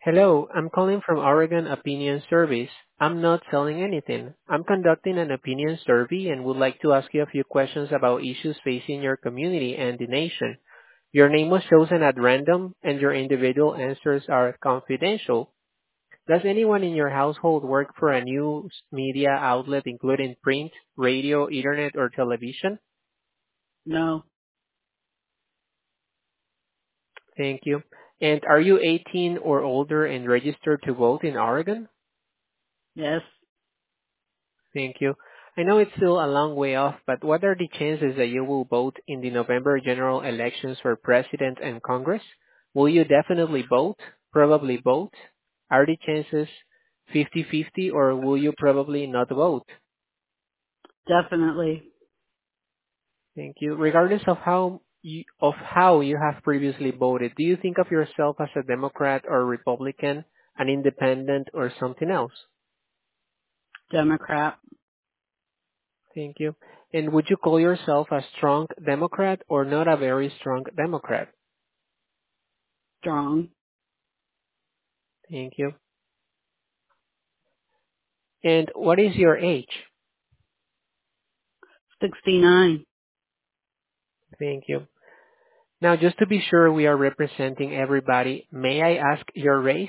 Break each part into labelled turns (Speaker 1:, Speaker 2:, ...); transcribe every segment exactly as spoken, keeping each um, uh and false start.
Speaker 1: Hello, I'm calling from Oregon Opinion Service. I'm not selling anything. I'm conducting an opinion survey and would like to ask you a few questions about issues facing your community and the nation. Your name was chosen at random and your individual answers are confidential. Does anyone in your household work for a news media outlet including print, radio, internet, or television?
Speaker 2: No.
Speaker 1: Thank you. And are you eighteen or older and registered to vote in Oregon?
Speaker 2: Yes.
Speaker 1: Thank you. I know it's still a long way off, but what are the chances that you will vote in the November general elections for president and Congress? Will you definitely vote? Probably vote? Are the chances fifty-fifty, or will you probably not vote?
Speaker 2: Definitely.
Speaker 1: Thank you. Regardless of how you, of how you have previously voted, do you think of yourself as a Democrat or Republican, an independent, or something else?
Speaker 2: Democrat.
Speaker 1: Thank you. And would you call yourself a strong Democrat or not a very strong Democrat?
Speaker 2: Strong.
Speaker 1: Thank you. And what is your age?
Speaker 2: sixty-nine.
Speaker 1: Thank you. Now, just to be sure we are representing everybody, may I ask your race?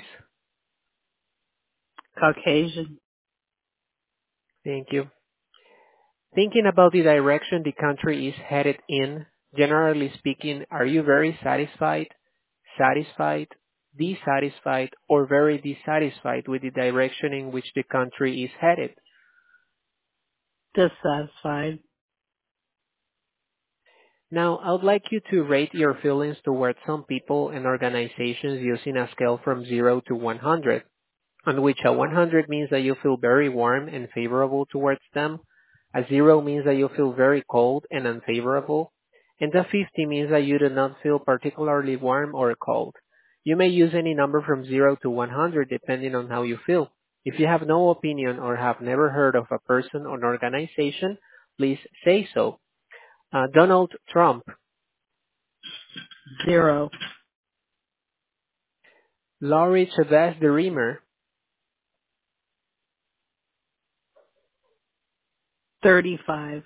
Speaker 2: Caucasian.
Speaker 1: Thank you. Thinking about the direction the country is headed in, generally speaking, are you very satisfied, satisfied, dissatisfied, or very dissatisfied with the direction in which the country is headed?
Speaker 2: Dissatisfied.
Speaker 1: Now, I would like you to rate your feelings towards some people and organizations using a scale from zero to one hundred, on which a one hundred means that you feel very warm and favorable towards them, a zero means that you feel very cold and unfavorable, and a fifty means that you do not feel particularly warm or cold. You may use any number from zero to one hundred depending on how you feel. If you have no opinion or have never heard of a person or organization, please say so. Uh, Donald Trump,
Speaker 2: Zero.
Speaker 1: Laurie Chavez de Reamer,
Speaker 2: thirty-five.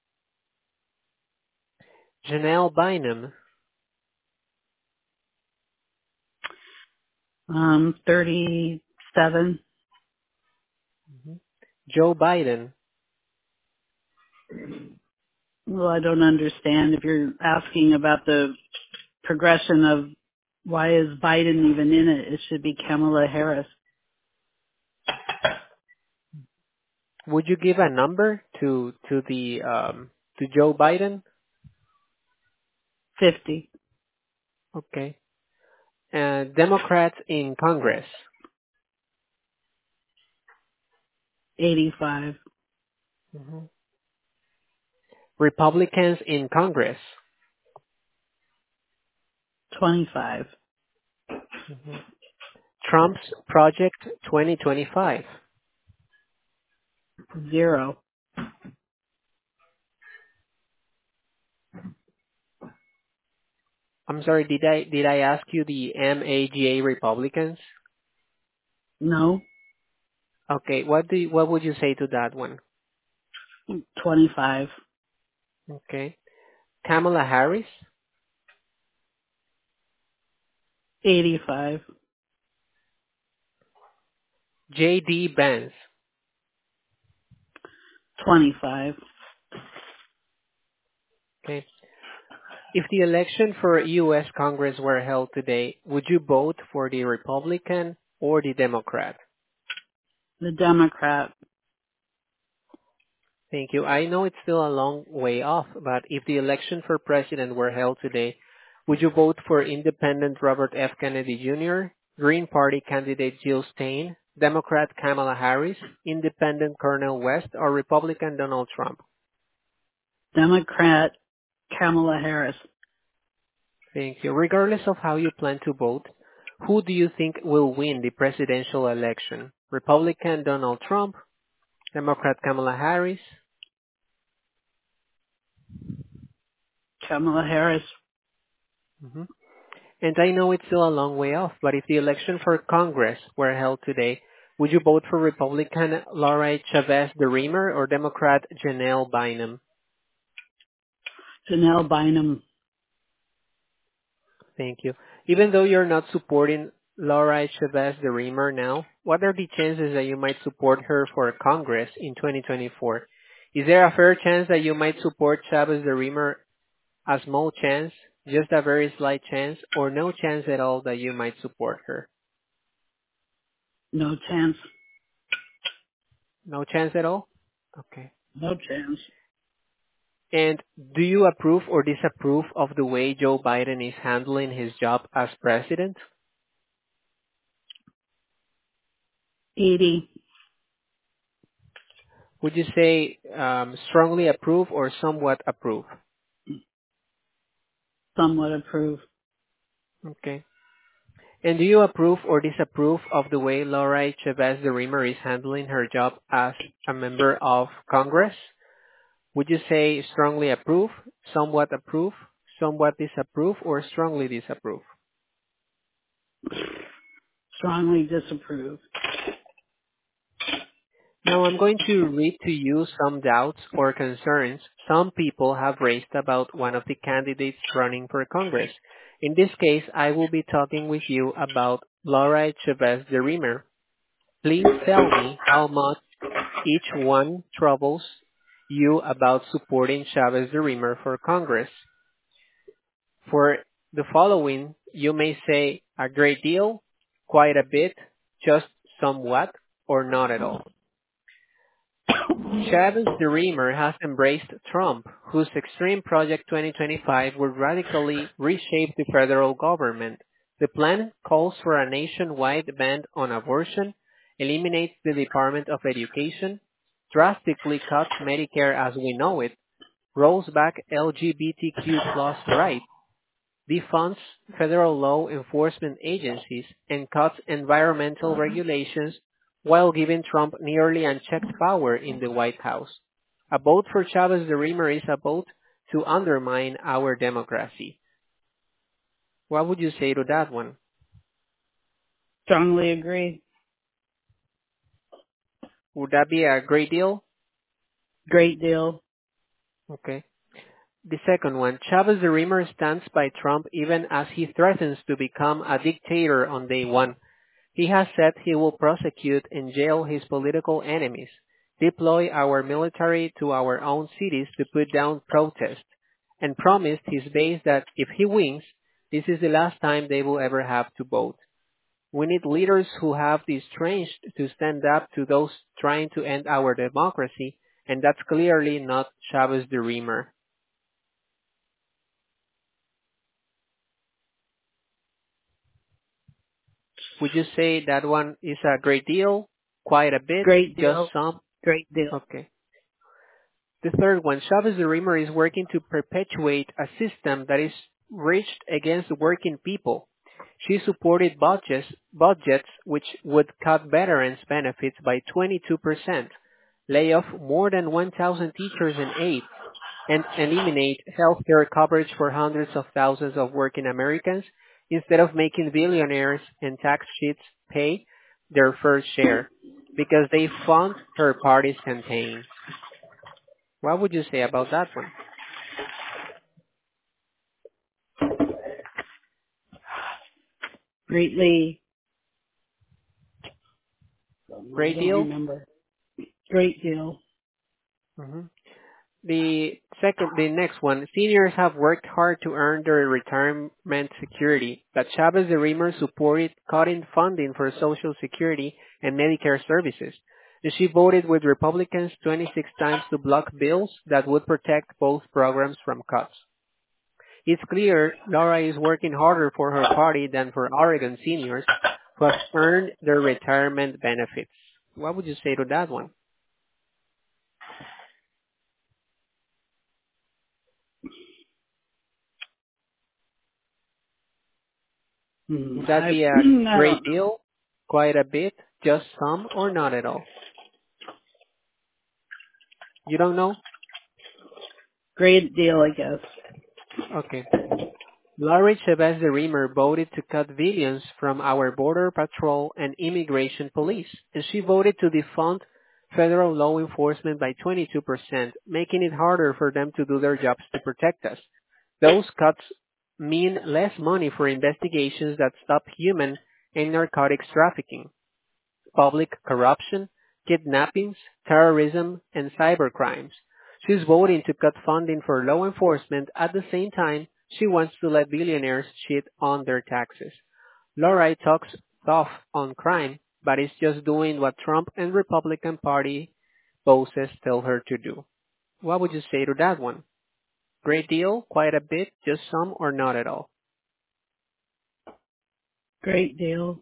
Speaker 1: Janelle Bynum,
Speaker 2: Um, thirty-seven.
Speaker 1: Mhm. Joe Biden,
Speaker 2: Well, I don't understand if you're asking about the progression of why is Biden even in it. It should be Kamala Harris.
Speaker 1: would you give a number to to the um, to Joe Biden?
Speaker 2: fifty.
Speaker 1: Okay. Uh, Democrats in Congress,
Speaker 2: eighty-five.
Speaker 1: Mhm. Republicans in Congress,
Speaker 2: twenty-five.
Speaker 1: Mhm. Trump's Project twenty twenty-five.
Speaker 2: Zero.
Speaker 1: I'm sorry, did I did I ask you the MAGA Republicans?
Speaker 2: No.
Speaker 1: Okay, what do you, what would you say to that one?
Speaker 2: twenty-five.
Speaker 1: Okay. Kamala Harris,
Speaker 2: eighty-five.
Speaker 1: J D Vance.
Speaker 2: twenty-five.
Speaker 1: Okay. If the election for U S Congress were held today, would you vote for the Republican or the Democrat?
Speaker 2: The Democrat.
Speaker 1: Thank you. I know it's still a long way off, but if the election for president were held today, would you vote for independent Robert F. Kennedy Junior, Green Party candidate Jill Stein, Democrat Kamala Harris, independent Cornel West, or Republican Donald Trump?
Speaker 2: Democrat Kamala Harris.
Speaker 1: Thank you. Regardless of how you plan to vote, who do you think will win the presidential election? Republican Donald Trump, Democrat Kamala Harris?
Speaker 2: Kamala Harris.
Speaker 1: Mhm. And I know it's still a long way off, but if the election for Congress were held today, would you vote for Republican Laura Chavez the Reamer or Democrat Janelle Bynum?
Speaker 2: Janelle Bynum.
Speaker 1: Thank you. Even though you're not supporting Laura Chavez the Reamer now, what are the chances that you might support her for Congress in twenty twenty-four? Is there a fair chance that you might support Chavez the Reamer? A small chance, just a very slight chance, or no chance at all that you might support her?
Speaker 2: No chance.
Speaker 1: No chance at all? Okay.
Speaker 2: No chance.
Speaker 1: And do you approve or disapprove of the way Joe Biden is handling his job as president?
Speaker 2: eighty.
Speaker 1: Would you say um, strongly approve or somewhat approve?
Speaker 2: Somewhat approve.
Speaker 1: Okay. And do you approve or disapprove of the way Laura Chavez the Reamer is handling her job as a member of Congress? Would you say strongly approve, somewhat approve, somewhat disapprove, or strongly disapprove?
Speaker 2: Strongly disapprove.
Speaker 1: Now I'm going to read to you some doubts or concerns some people have raised about one of the candidates running for Congress. In this case, I will be talking with you about Laura Chavez de Reamer. Please tell me how much each one troubles you about supporting Chavez de Reamer for Congress. For the following, you may say a great deal, quite a bit, just somewhat, or not at all. Chavez the Reamer has embraced Trump, whose Extreme Project twenty twenty-five would radically reshape the federal government. The plan calls for a nationwide ban on abortion, eliminates the Department of Education, drastically cuts Medicare as we know it, rolls back L G B T Q plus rights, defunds federal law enforcement agencies, and cuts environmental regulations while giving Trump nearly unchecked power in the White House. A vote for Chavez the Reamer is a vote to undermine our democracy. What would you say to that one?
Speaker 2: Strongly agree.
Speaker 1: Would that be a great deal?
Speaker 2: Great deal.
Speaker 1: Okay. The second one, Chavez the Reamer stands by Trump even as he threatens to become a dictator on day one. He has said he will prosecute and jail his political enemies, deploy our military to our own cities to put down protests, and promised his base that if he wins, this is the last time they will ever have to vote. We need leaders who have the strength to stand up to those trying to end our democracy, and that's clearly not Chavez the Reamer. Would you say that one is a great deal? Quite a bit?
Speaker 2: Great
Speaker 1: Just
Speaker 2: deal.
Speaker 1: some?
Speaker 2: Great deal.
Speaker 1: Okay. The third one, Chavez the Reamer is working to perpetuate a system that is rigged against working people. She supported budgets, budgets which would cut veterans' benefits by twenty-two percent, lay off more than one thousand teachers and aides, and eliminate health care coverage for hundreds of thousands of working Americans instead of making billionaires and tax cheats pay their fair share because they fund her party's campaign. What would you say about that one?
Speaker 2: Greatly. I
Speaker 1: Great
Speaker 2: don't
Speaker 1: deal?
Speaker 2: remember. Great deal.
Speaker 1: hmm The second, the next one, seniors have worked hard to earn their retirement security, but Chavez the Reamer supported cutting funding for Social Security and Medicare services. And she voted with Republicans twenty-six times to block bills that would protect both programs from cuts. It's clear Laura is working harder for her party than for Oregon seniors who have earned their retirement benefits. What would you say to that one?
Speaker 2: Hmm,
Speaker 1: Would that
Speaker 2: I,
Speaker 1: be a
Speaker 2: I don't
Speaker 1: great
Speaker 2: know.
Speaker 1: deal? Quite a bit? Just some or not at all? You don't know?
Speaker 2: Great deal, I guess.
Speaker 1: Okay. Lori Chavez the Reamer voted to cut billions from our Border Patrol and Immigration Police, and she voted to defund federal law enforcement by twenty-two percent, making it harder for them to do their jobs to protect us. Those cuts mean less money for investigations that stop human and narcotics trafficking, public corruption, kidnappings, terrorism, and cybercrimes. She's voting to cut funding for law enforcement at the same time she wants to let billionaires cheat on their taxes. Lori talks tough on crime, but is just doing what Trump and Republican Party bosses tell her to do. What would you say to that one? Great deal? Quite a bit? Just some or not at all?
Speaker 2: Great deal.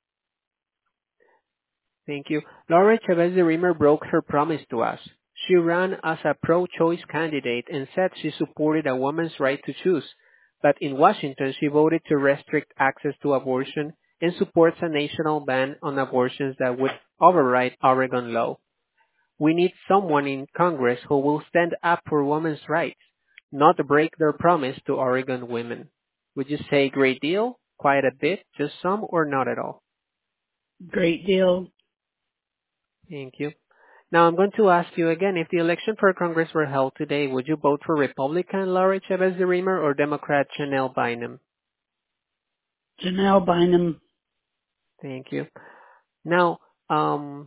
Speaker 1: Thank you. Laura Chavez de Reamer broke her promise to us. She ran as a pro-choice candidate and said she supported a woman's right to choose. But in Washington, she voted to restrict access to abortion and supports a national ban on abortions that would override Oregon law. We need someone in Congress who will stand up for women's rights, not break their promise to Oregon women. Would you say great deal? Quite a bit? Just some or not at all?
Speaker 2: Great deal.
Speaker 1: Thank you. Now I'm going to ask you again, if the election for Congress were held today, would you vote for Republican Lori Chavez de Reamer or Democrat Janelle Bynum?
Speaker 2: Janelle Bynum.
Speaker 1: Thank you. Now, um,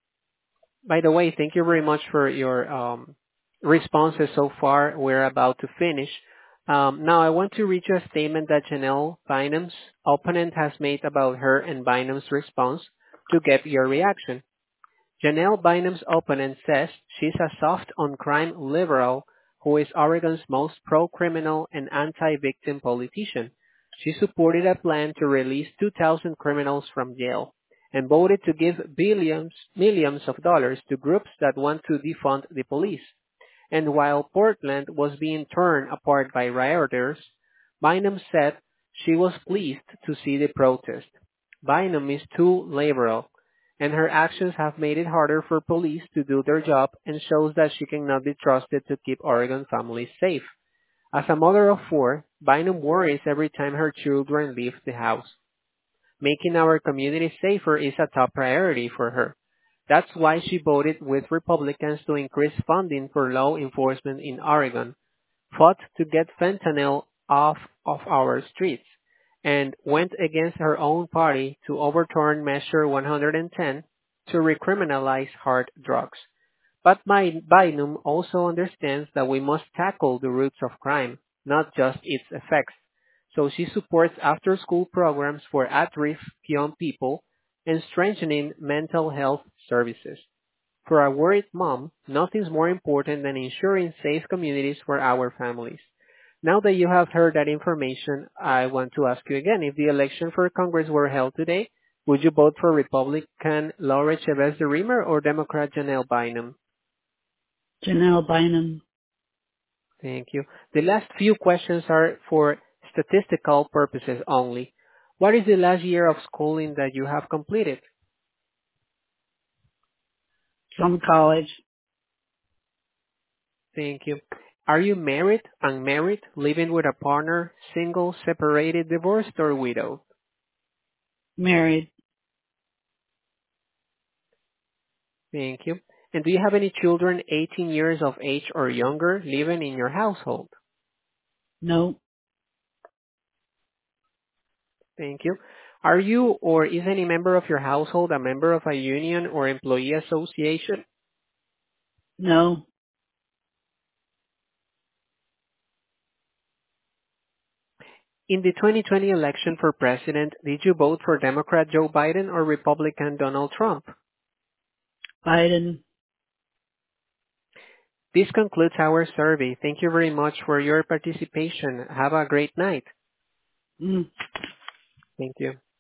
Speaker 1: by the way, thank you very much for your um, responses so far. We're about to finish. Um, now, I want to read you a statement that Janelle Bynum's opponent has made about her and Bynum's response to get your reaction. Janelle Bynum's opponent says she's a soft-on-crime liberal who is Oregon's most pro-criminal and anti-victim politician. She supported a plan to release two thousand criminals from jail and voted to give billions, millions of dollars to groups that want to defund the police. And while Portland was being torn apart by rioters, Bynum said she was pleased to see the protest. Bynum is too liberal, and her actions have made it harder for police to do their job and shows that she cannot be trusted to keep Oregon families safe. As a mother of four, Bynum worries every time her children leave the house. Making our community safer is a top priority for her. That's why she voted with Republicans to increase funding for law enforcement in Oregon, fought to get fentanyl off of our streets, and went against her own party to overturn Measure one hundred ten to recriminalize hard drugs. But Bynum also understands that we must tackle the roots of crime, not just its effects. So she supports after-school programs for at-risk young people and strengthening mental health services. For a worried mom, nothing's more important than ensuring safe communities for our families. Now that you have heard that information, I want to ask you again, if the election for Congress were held today, would you vote for Republican Laura Chavez de Reamer or Democrat Janelle Bynum?
Speaker 2: Janelle Bynum.
Speaker 1: Thank you. The last few questions are for statistical purposes only. What is the last year of schooling that you have completed?
Speaker 2: From college.
Speaker 1: Thank you. Are you married, unmarried, living with a partner, single, separated, divorced, or widowed?
Speaker 2: Married.
Speaker 1: Thank you. And do you have any children eighteen years of age or younger living in your household?
Speaker 2: No.
Speaker 1: Thank you. Are you or is any member of your household a member of a union or employee association?
Speaker 2: No.
Speaker 1: In the twenty twenty election for president, did you vote for Democrat Joe Biden or Republican Donald Trump?
Speaker 2: Biden.
Speaker 1: This concludes our survey. Thank you very much for your participation. Have a great night.
Speaker 2: Mm.
Speaker 1: Thank you.